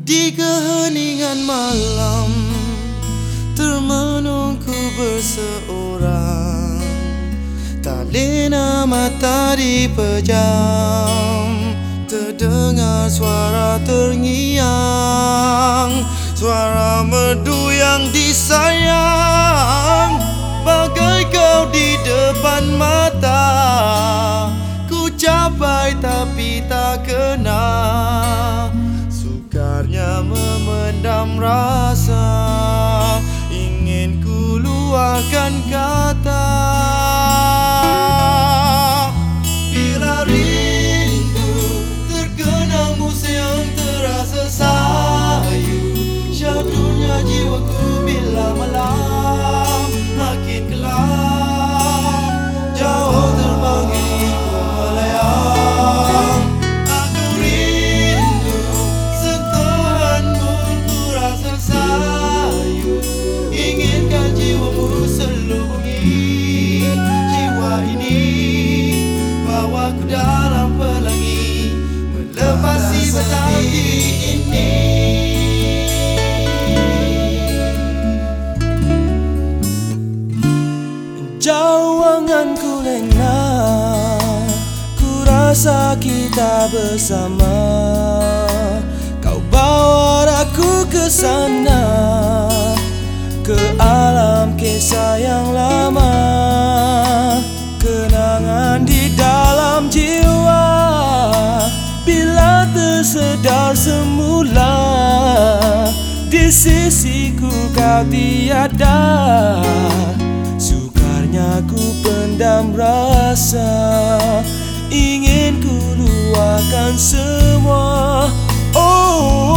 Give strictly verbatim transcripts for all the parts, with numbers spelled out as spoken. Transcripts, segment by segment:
Di keheningan malam termenungku berseorang, tak lena mata dipejam, terdengar suara terngiang, suara merdu yang disayang. Bagai kau di depan mata, ku capai tapi tak kena. Sukarnya memendam rasa, ingin ku luahkan kata. Bila rindu terkenang musim yang terasa sayu, syahdunya jiwaku bila malam makin kelam, jauh terbanggi melayang. Aku rindu sentuhanmu, ku rasa sayu, inginkan jiwamu selubungi jiwa ini, bawaku dalam pelangi melepasi batang ini. Jauh anganku lena, ku rasa kita bersama. Kau bawa aku ke sana, ke alam kisah yang lama. Kenangan di dalam jiwa, bila tersedar semula, di sisiku kau tiada. Sukarnya ku pendam rasa, ingin ku luahkan semua. Oh,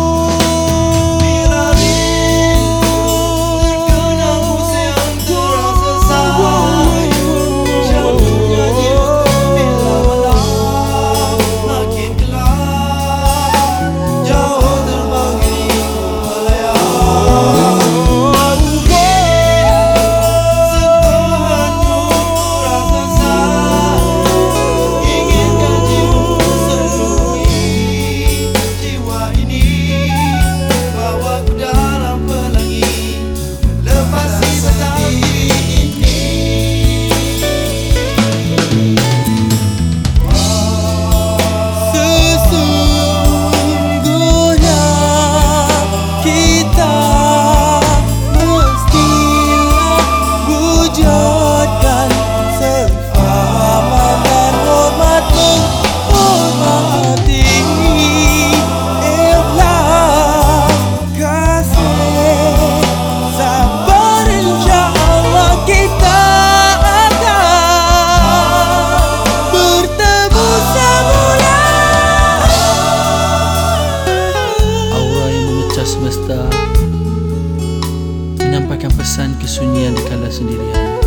bila rindu terkenang musim yang terasa sayu, syahdunya jiwaku bila malam makin kelam, jauh terbanggi melayang. Semesta menyampaikan pesan kesunyian di kala sendirian,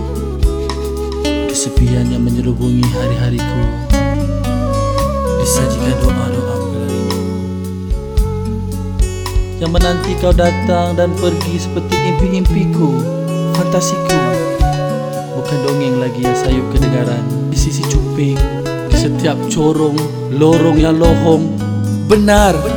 kesepian yang menyelubungi hari-hariku, disajikan doa-doa menggala rindu yang menanti kau datang dan pergi seperti impi-impiku, fantasiku. Bukan dongeng lagi yang sayup kedengaran di sisi cuping, di setiap corong, lorong yang lohong. Benar,